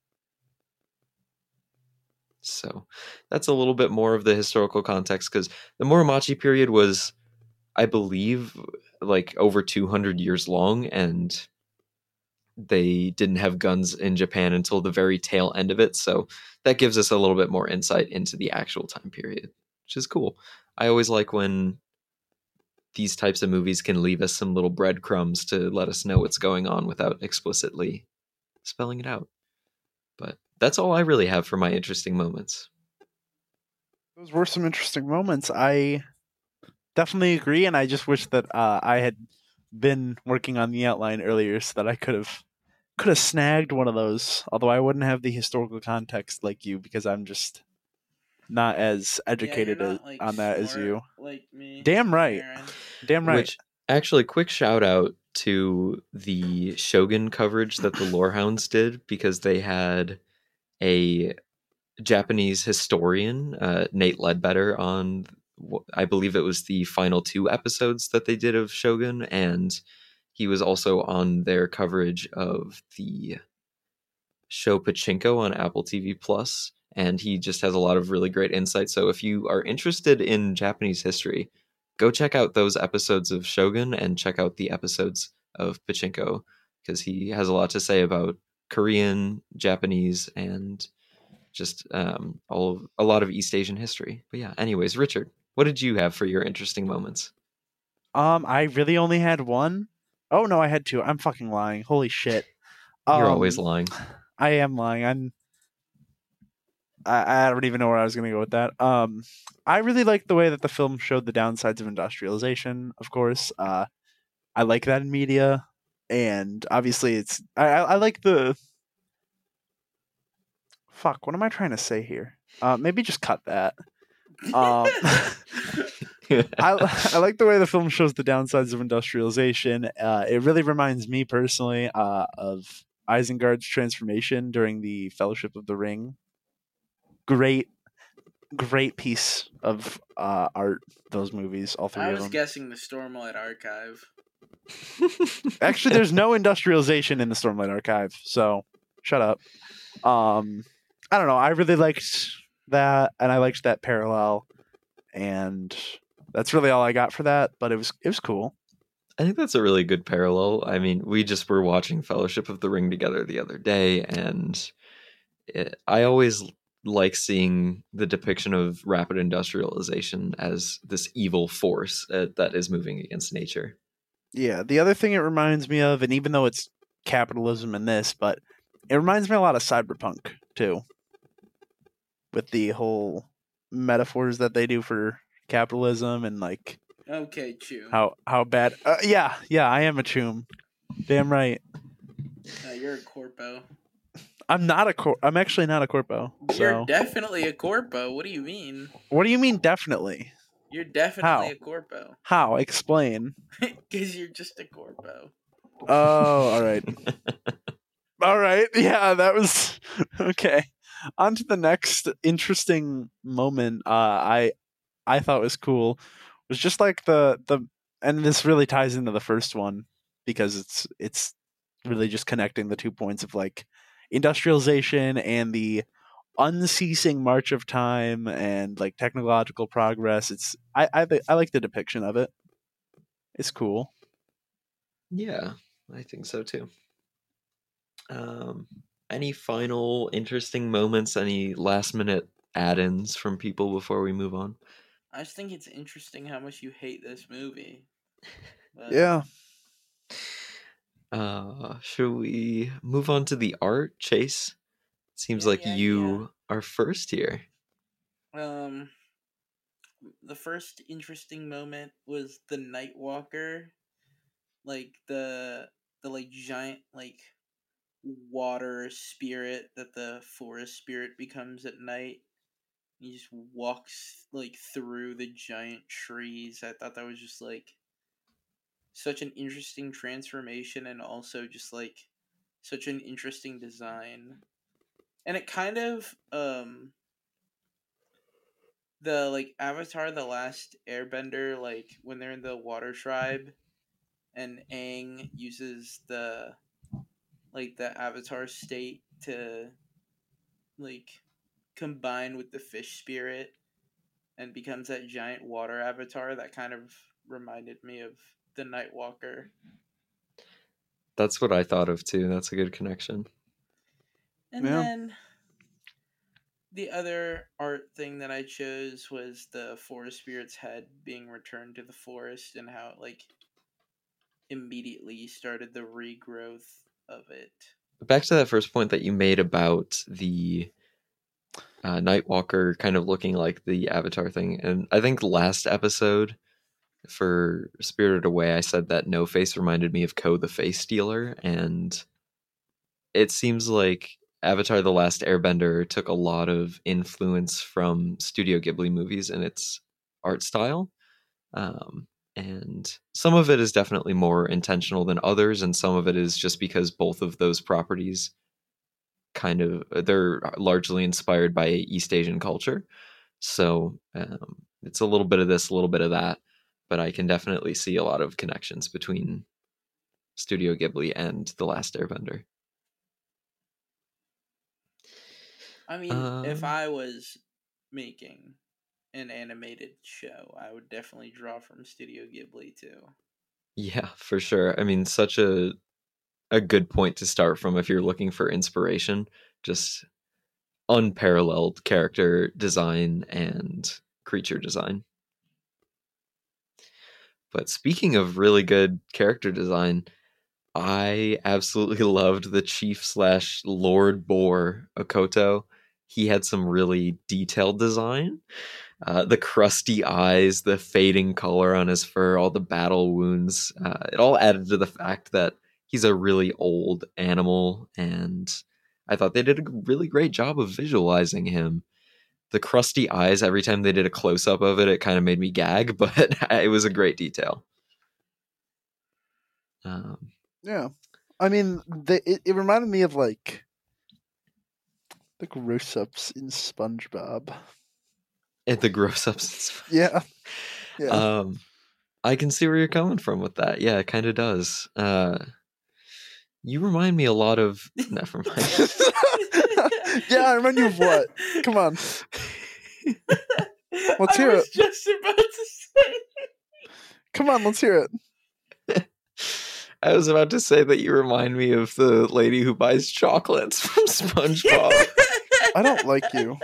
So that's a little bit more of the historical context, because the Muromachi period was, I believe, like over 200 years long, and they didn't have guns in Japan until the very tail end of it. So that gives us a little bit more insight into the actual time period, which is cool. I always like when these types of movies can leave us some little breadcrumbs to let us know what's going on without explicitly spelling it out. But that's all I really have for my interesting moments. Those were some interesting moments. I definitely agree, and I just wish that I had been working on the outline earlier so that I could have snagged one of those. Although I wouldn't have the historical context like you, because I'm just not as Yeah, you're educated not like on that as smart you. like me. Damn right. Aaron. Damn right. Which, actually, quick shout out to the Shogun coverage that the Lorehounds did, because they had a Japanese historian, Nate Ledbetter, on, I believe it was the final 2 episodes that they did of Shogun, and he was also on their coverage of the show Pachinko on Apple TV Plus, and he just has a lot of really great insight. So if you are interested in Japanese history, go check out those episodes of Shogun and check out the episodes of Pachinko, because he has a lot to say about Korean, Japanese, and just a lot of East Asian history. But yeah, anyways, Richard, what did you have for your interesting moments? I really only had one. Oh no, I had 2. I'm fucking lying. Holy shit. You're always lying. I am lying. I don't even know where I was going to go with that. I really like the way that the film showed the downsides of industrialization. Of course, I like that in media, and obviously, it's I like the. Fuck, what am I trying to say here? Maybe just cut that. I like the way the film shows the downsides of industrialization. It really reminds me personally of Isengard's transformation during the Fellowship of the Ring. Great piece of art. Those movies, all 3 I of was them. guessing the Stormlight Archive. Actually, there's no industrialization in the Stormlight Archive, so shut up. I don't know. I really liked that, and I liked that parallel, and that's really all I got for that. But it was cool. I think that's a really good parallel. I mean, we just were watching Fellowship of the Ring together the other day, and I always like seeing the depiction of rapid industrialization as this evil force that is moving against nature. Yeah. The other thing it reminds me of, and even though it's capitalism in this, but it reminds me a lot of Cyberpunk too, with the whole metaphors that they do for capitalism and like Okay, Chew. how bad. Yeah, I am a choom. Damn right. You're a corpo. I'm actually not a corpo. You're So definitely a corpo. What do you mean? what do you mean definitely? You're definitely a corpo. How? Explain. Because you're just a corpo. Oh, all right. All right. Yeah, that was okay. On to the next interesting moment. I thought was cool. Was just like the and this really ties into the first one because it's really just connecting the 2 points of like industrialization and the unceasing march of time and like technological progress. I like the depiction of it. It's cool. Yeah, I think so too. Any final interesting moments? Any last minute add-ins from people before we move on? I just think it's interesting how much you hate this movie. But Yeah. Should we move on to the art, Chase? Seems like you are first here. The first interesting moment was the Nightwalker, like the like giant like water spirit that the forest spirit becomes at night. He just walks like through the giant trees. I thought that was just like such an interesting transformation and also just like such an interesting design. And it kind of the like Avatar the Last Airbender, like when they're in the water tribe and Aang uses the Avatar state to like combine with the fish spirit and becomes that giant water avatar, that kind of reminded me of the Nightwalker. That's what I thought of too. That's a good connection. And Yeah. then the other art thing that I chose was the forest spirit's head being returned to the forest and how it like immediately started the regrowth of it. Back to that first point that you made about the Nightwalker kind of looking like the Avatar thing. And I think last episode for Spirited Away, I said that No Face reminded me of Ko the Face Stealer. And it seems like Avatar The Last Airbender took a lot of influence from Studio Ghibli movies in its art style. And some of it is definitely more intentional than others, and some of it is just because both of those properties they're largely inspired by East Asian culture. So it's a little bit of this, a little bit of that, but I can definitely see a lot of connections between Studio Ghibli and The Last Airbender. I mean, if I was making an animated show, I would definitely draw from Studio Ghibli too. Yeah, for sure. I mean, such a good point to start from if you're looking for inspiration. Just unparalleled character design and creature design. But speaking of really good character design, I absolutely loved the chief / Lord Boar Okoto. He had some really detailed design. The crusty eyes, the fading color on his fur, all the battle wounds. It all added to the fact that he's a really old animal, and I thought they did a really great job of visualizing him. The crusty eyes, every time they did a close-up of it, it kind of made me gag, but it was a great detail. Yeah. I mean, it reminded me of, like, the gross-ups in SpongeBob. At the gross-ups. Yeah. Yeah. I can see where you're coming from with that. Yeah, it kind of does. You remind me a lot of... Never mind. Yeah, I remind you of what? Come on. Let's hear I was it. just about to say. Come on, let's hear it. I was about to say that you remind me of the lady who buys chocolates from SpongeBob. I don't like you.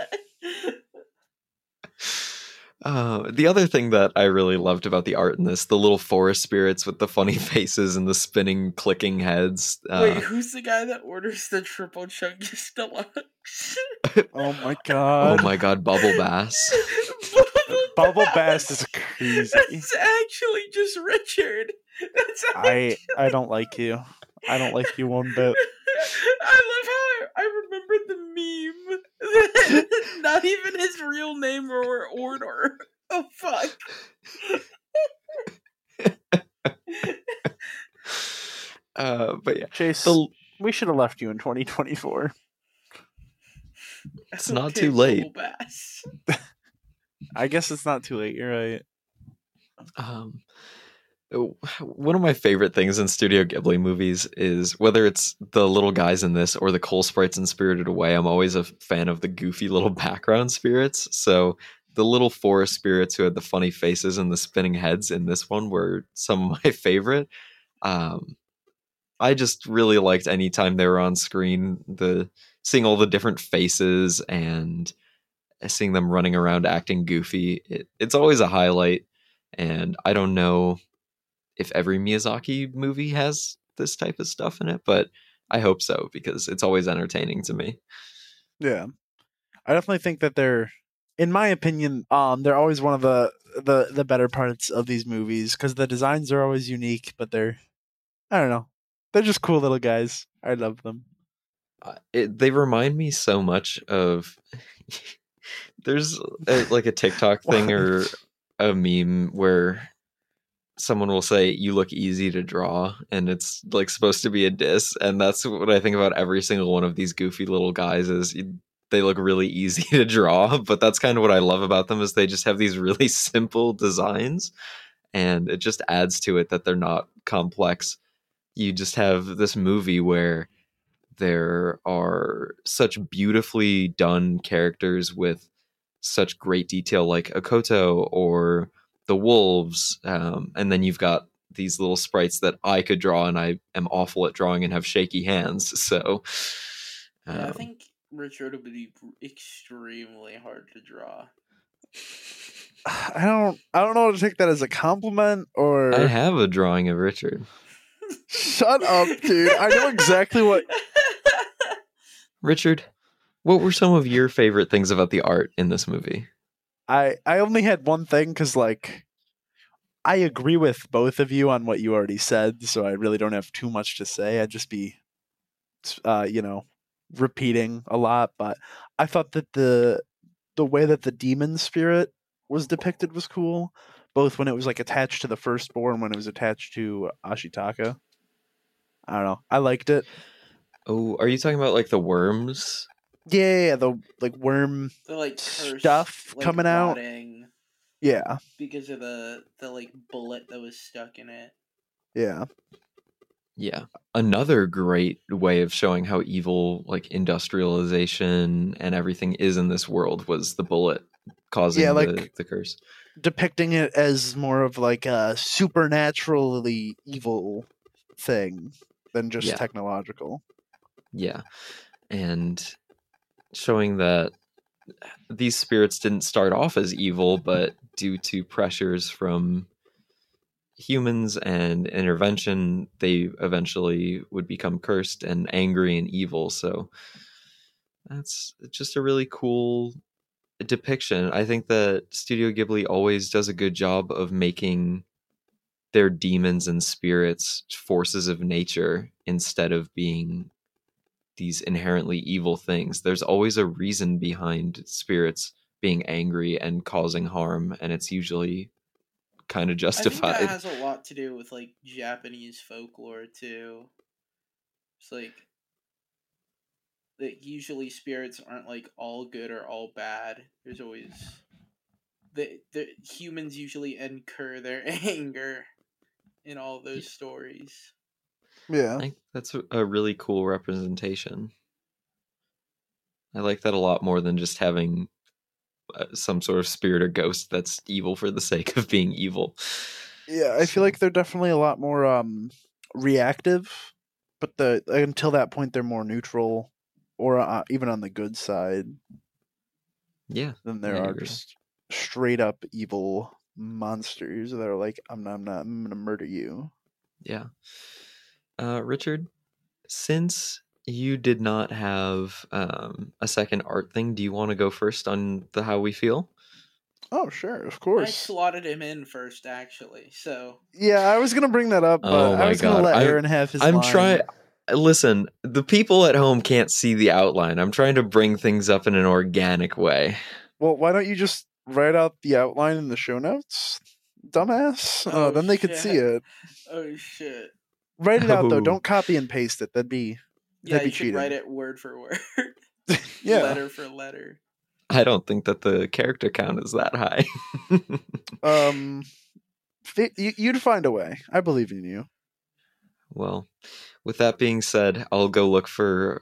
The other thing that I really loved about the art in this, the little forest spirits with the funny faces and the spinning, clicking heads. Wait, who's the guy that orders the triple chungus deluxe? Oh my god. Oh my god, Bubble Bass. Bubble Bass is crazy. That's actually just Richard. That's I don't like you. I don't like you one bit. I love how I remembered the meme. Not even his real name or order. Oh fuck. But yeah, Chase, we should have left you in 2024. It's not too late. I guess it's not too late. You're right. One of my favorite things in Studio Ghibli movies is whether it's the little guys in this or the coal sprites in Spirited Away, I'm always a fan of the goofy little background spirits. So the little forest spirits who had the funny faces and the spinning heads in this one were some of my favorite. I just really liked any time they were on screen, seeing all the different faces and seeing them running around acting goofy. It's always a highlight, and I don't know if every Miyazaki movie has this type of stuff in it, but I hope so, because it's always entertaining to me. Yeah. I definitely think that they're, in my opinion, they're always one of the better parts of these movies, because the designs are always unique, but I don't know, they're just cool little guys. I love them. They remind me so much of... There's like a TikTok thing or a meme where someone will say you look easy to draw, and it's like supposed to be a diss, and that's what I think about every single one of these goofy little guys is they look really easy to draw, but that's kind of what I love about them is they just have these really simple designs, and it just adds to it that they're not complex. You just have this movie where there are such beautifully done characters with such great detail, like Akoto or the wolves, and then you've got these little sprites that I could draw, and I am awful at drawing and have shaky hands. So, Yeah, I think Richard would be extremely hard to draw. I don't know how to take that as a compliment or. I have a drawing of Richard. Shut up, dude. I know exactly what. Richard, what were some of your favorite things about the art in this movie? I only had one thing because, like, I agree with both of you on what you already said, so I really don't have too much to say. I'd just be, repeating a lot. But I thought that the way that the demon spirit was depicted was cool, both when it was like attached to the firstborn, when it was attached to Ashitaka. I don't know. I liked it. Oh, are you talking about like the worms? Yeah, the like worm The like cursed, stuff like, coming out. rotting Yeah, because of the like bullet that was stuck in it. yeah. Yeah. Another great way of showing how evil like industrialization and everything is in this world was the bullet causing the curse. Depicting it as more of like a supernaturally evil thing than just technological. Yeah. And showing that these spirits didn't start off as evil, but due to pressures from humans and intervention, they eventually would become cursed and angry and evil. So that's just a really cool depiction. I think that Studio Ghibli always does a good job of making their demons and spirits forces of nature instead of being these inherently evil things. There's always a reason behind spirits being angry and causing harm, and it's usually kind of justified. I think that has a lot to do with like Japanese folklore too. It's like that usually spirits aren't like all good or all bad. There's always the humans usually incur their anger in all those stories. Yeah. I think that's a really cool representation. I like that a lot more than just having some sort of spirit or ghost that's evil for the sake of being evil. Yeah, I feel like they're definitely a lot more reactive, but until that point they're more neutral, or even on the good side. Yeah, than there are just straight up evil monsters that are like, I'm gonna murder you. Yeah. Richard, since you did not have a second art thing, do you want to go first on the how we feel? Oh, sure, of I course. slotted him in first, actually. So Yeah, I was gonna bring that up, but I was gonna let Aaron have his. I'm line. trying. Listen, the people at home can't see the outline. I'm trying to bring things up in an organic way. Well, why don't you just write out the outline in the show notes, dumbass? Oh, Then they could see it. Oh shit! Write it out though. Don't copy and paste it. That'd be Yeah, you cheating. should write it word for word, Yeah. letter for letter. I don't think that the character count is that high. You'd find a way. I believe in you. Well, with that being said, I'll go look for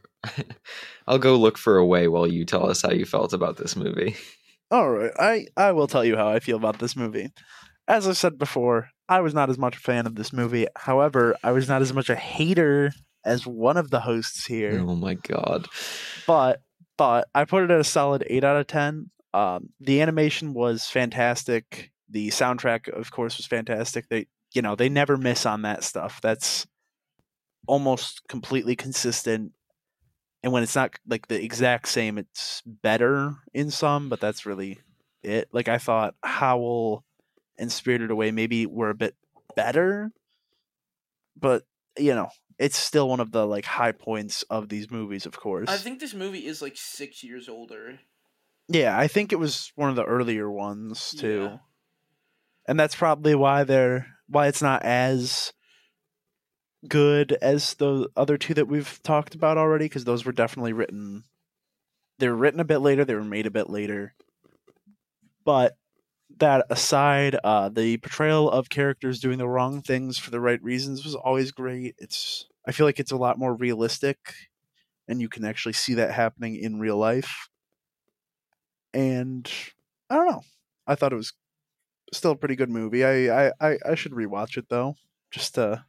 a way while you tell us how you felt about this movie. All right, I will tell you how I feel about this movie. As I said before, I was not as much a fan of this movie. However, I was not as much a hater as one of the hosts here. Oh my god! But I put it at a solid 8 out of 10. The animation was fantastic. The soundtrack, of course, was fantastic. They never miss on that stuff. That's almost completely consistent. And when it's not like the exact same, it's better in some, but that's really it. Like, I thought Howl and Spirited Away maybe were a bit better, but it's still one of the like high points of these movies, of course. I think this movie is like 6 years older. Yeah, I think it was one of the earlier ones too. Yeah. And that's probably why they're why it's not as good as the other two that we've talked about already, because those were definitely written. They were written a bit later. They were made a bit later. But that aside, the portrayal of characters doing the wrong things for the right reasons was always great. I feel like it's a lot more realistic, and you can actually see that happening in real life. And I don't know. I thought it was still a pretty good movie. I should rewatch it though, just to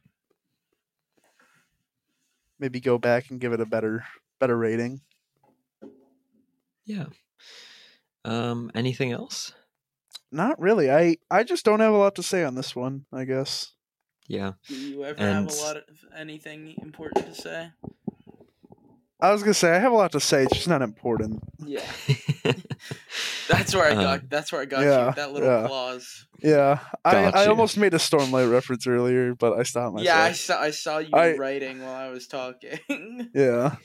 maybe go back and give it a better rating. Yeah. Anything else? Not really. I just don't have a lot to say on this one, I guess. Yeah. Do you ever And- have a lot of anything important to say? I was gonna say I have a lot to say, it's just not important. Yeah, that's where I got. Um, That's where I got yeah, you with that little yeah. clause. Yeah. I Gotcha. almost made a Stormlight reference earlier, but I stopped myself. Yeah, I saw you I- writing while I was talking. Yeah.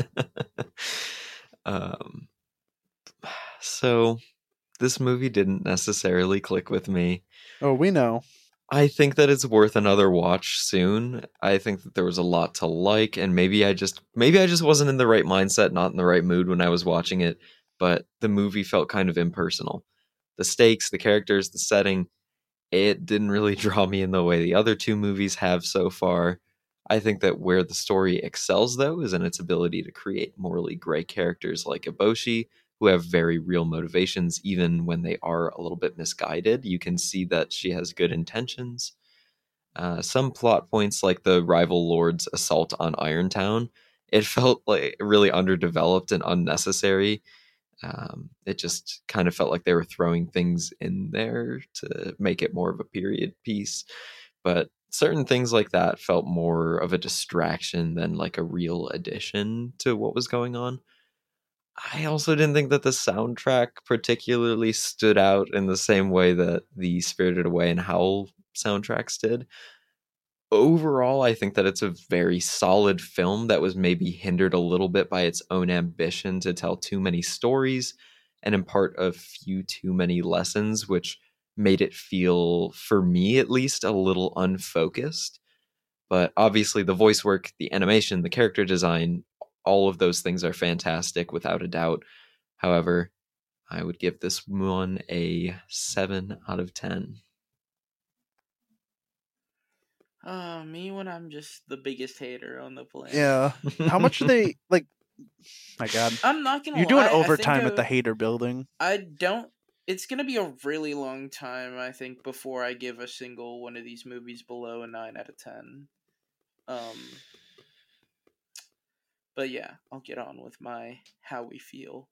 um, so this movie didn't necessarily click with me. Oh, we know. I think that it's worth another watch soon. I think that there was a lot to like, and maybe I just wasn't in the right mindset, not in the right mood when I was watching it, but the movie felt kind of impersonal. The stakes, the characters, the setting, it didn't really draw me in the way the other two movies have so far. I think that where the story excels, though, is in its ability to create morally gray characters like Eboshi, who have very real motivations, even when they are a little bit misguided. You can see that she has good intentions. Some plot points, like the rival lord's assault on Irontown, it felt like really underdeveloped and unnecessary. It just kind of felt like they were throwing things in there to make it more of a period piece. But certain things like that felt more of a distraction than like a real addition to what was going on. I also didn't think that the soundtrack particularly stood out in the same way that the Spirited Away and Howl soundtracks did. Overall, I think that it's a very solid film that was maybe hindered a little bit by its own ambition to tell too many stories and impart a few too many lessons, which made it feel, for me at least, a little unfocused. But obviously, the voice work, the animation, the character design, all of those things are fantastic without a doubt. However, I would give this one a 7 out of 10. Me when I'm just the biggest hater on the planet. Yeah. How much do they like? My God. I'm not gonna. You're doing lie, I think overtime at the I- hater building. I don't. It's gonna be a really long time, I think, before I give a single one of these movies below a 9 out of 10. But yeah, I'll get on with my how we feel.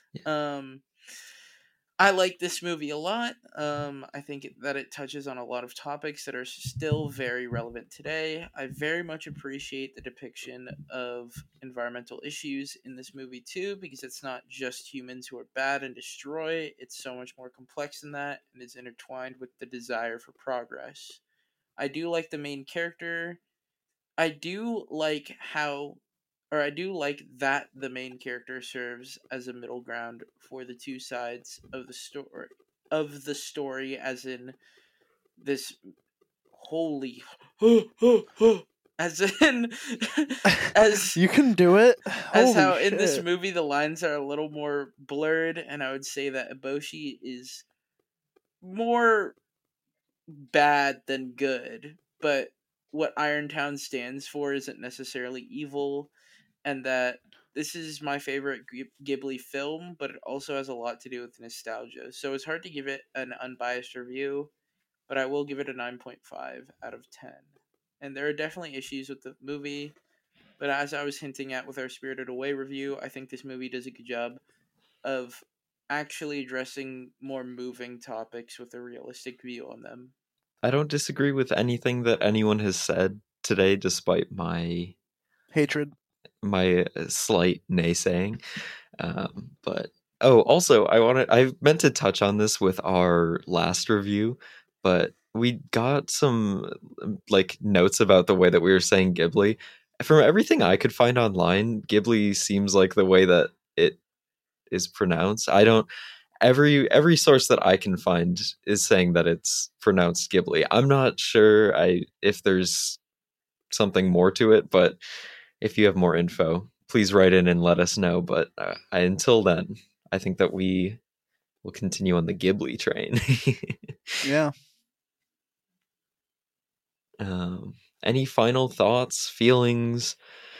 I like this movie a lot. I think that it touches on a lot of topics that are still very relevant today. I very much appreciate the depiction of environmental issues in this movie too, because it's not just humans who are bad and destroy. It's so much more complex than that, and is intertwined with the desire for progress. I do like the main character. I do like that the main character serves as a middle ground for the two sides of the story, as in this holy as in as You can do it. as Holy how in this shit. movie the lines are a little more blurred, and I would say that Eboshi is more bad than good, but what Irontown stands for isn't necessarily evil, and that this is my favorite Ghibli film, but it also has a lot to do with nostalgia. So it's hard to give it an unbiased review, but I will give it a 9.5 out of 10. And there are definitely issues with the movie, but as I was hinting at with our Spirited Away review, I think this movie does a good job of actually addressing more moving topics with a realistic view on them. I don't disagree with anything that anyone has said today, despite my Hatred. slight naysaying. But also, I meant to touch on this with our last review, but we got some like notes about the way that we were saying Ghibli. From everything I could find online, Ghibli seems like the way that it is pronounced. every source that I can find is saying that it's pronounced Ghibli. I'm not sure if there's something more to it, but if you have more info, please write in and let us know. But until then, I think that we will continue on the Ghibli train. Yeah. Any final thoughts, feelings,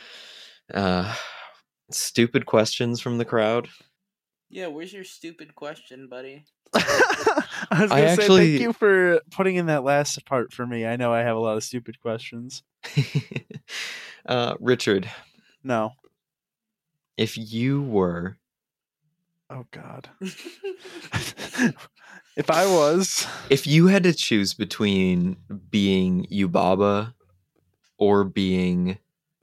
stupid questions from the crowd? Yeah, where's your stupid question, buddy? I was I gonna say actually- thank you for putting in that last part for me. I know I have a lot of stupid questions. Richard, No. if you were Oh God. If I was, if you had to choose between being Yubaba or being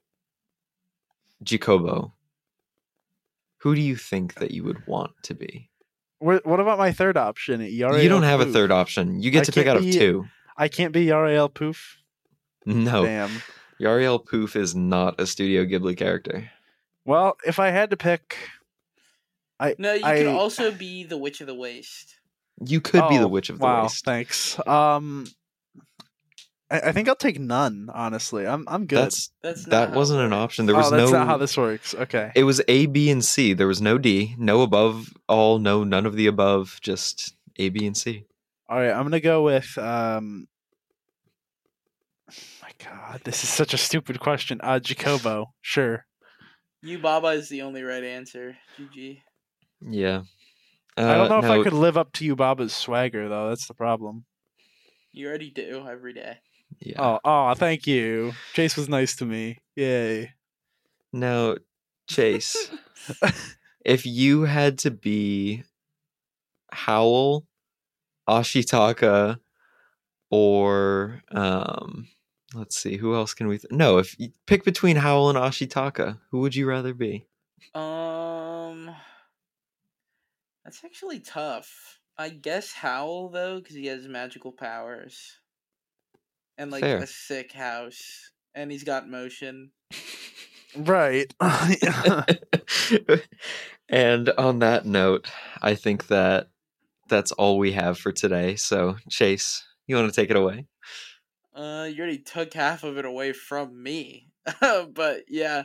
Jacobo, who do you think that you would want to be? what about my third option? You don't have a third option. You get I to pick can't out of be- two. I can't be Yarael Poof. No, Damn. Yariel Poof is not a Studio Ghibli character. Well, if I had to pick, No, you could also be the Witch of the Waste. You could be the Oh, Witch of the wow, Waste. thanks. I think I'll take none. Honestly, I'm good. That's not That how it wasn't an works. option. There was that's no. not how this works. Okay. It was A, B, and C. There was no D, no above all, no none of the above. Just A, B, and C. All right, I'm gonna go with. My God, this is such a stupid question. Jacobo, sure. Yubaba is the only right answer. GG. Yeah. I don't know if I no, could live up to Yubaba's swagger though. That's the problem. You already do every day. Yeah. Oh, thank you. Chase was nice to me. Yay. Now, Chase, if you had to be Howl, Ashitaka, or let's see, who else can we? No, if you pick between Howl and Ashitaka, who would you rather be? That's actually tough. I guess Howl though, because he has magical powers, and like Fair. a sick house, and he's got motion. Right. And on that note, I think that that's all we have for today. So, Chase, you want to take it away? You already took half of it away from me, but yeah.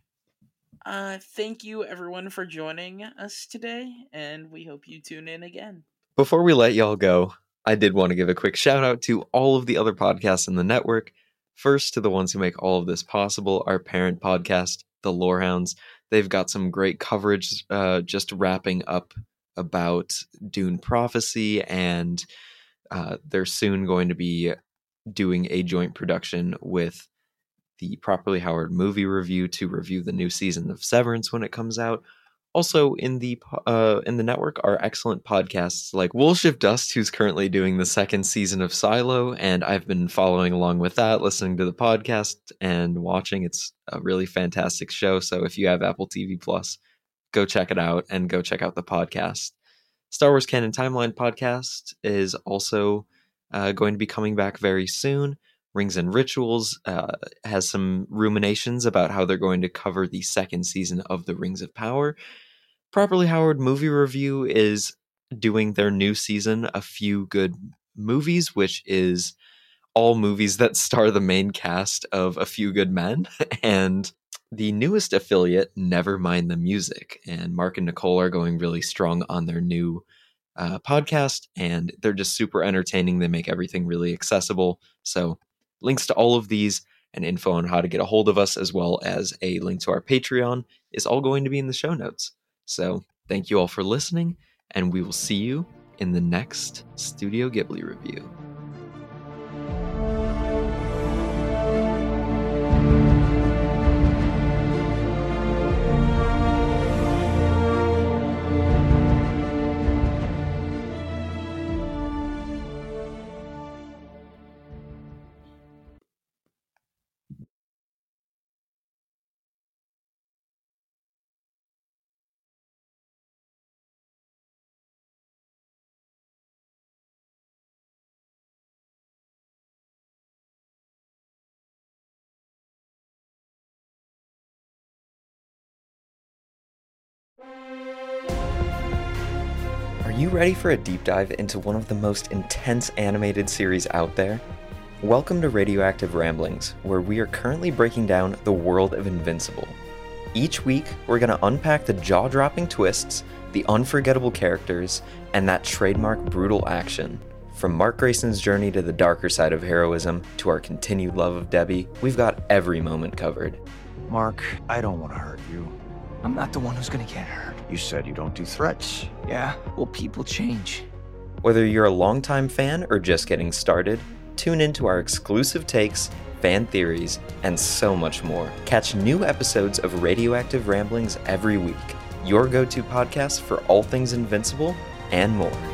Thank you everyone for joining us today, and we hope you tune in again. Before we let y'all go, I did want to give a quick shout out to all of the other podcasts in the network. First, to the ones who make all of this possible, our parent podcast, The Lorehounds. They've got some great coverage just wrapping up about Dune Prophecy, and they're soon going to be doing a joint production with the Properly Howard movie review to review the new season of Severance when it comes out. Also in the network are excellent podcasts like Woolship Dust, who's currently doing the second season of Silo, and I've been following along with that, listening to the podcast and watching. It's a really fantastic show, so if you have Apple TV Plus, go check it out and go check out the podcast. Star Wars Canon Timeline podcast is also going to be coming back very soon. Rings and Rituals has some ruminations about how they're going to cover the second season of The Rings of Power. Properly Howard Movie Review is doing their new season, A Few Good Movies, which is all movies that star the main cast of A Few Good Men. And the newest affiliate, Nevermind the Music. And Mark and Nicole are going really strong on their new podcast, and they're just super entertaining. They make everything really accessible. So links to all of these and info on how to get a hold of us, as well as a link to our Patreon, is all going to be in the show notes. So thank you all for listening, and we will see you in the next Studio Ghibli review. Are Are you ready for a deep dive into one of the most intense animated series out there? Welcome to Radioactive Ramblings, where we are currently breaking down the world of Invincible. Each week, we're going to unpack the jaw-dropping twists, the unforgettable characters, and that trademark brutal action. From Mark Grayson's journey to the darker side of heroism, to our continued love of Debbie, we've got every moment covered. Mark, I don't want to hurt you. I'm not the one who's gonna get hurt. You said you don't do threats. Yeah, well, people change. Whether you're a longtime fan or just getting started, tune into our exclusive takes, fan theories, and so much more. Catch new episodes of Radioactive Ramblings every week, your go-to podcast for all things Invincible and more.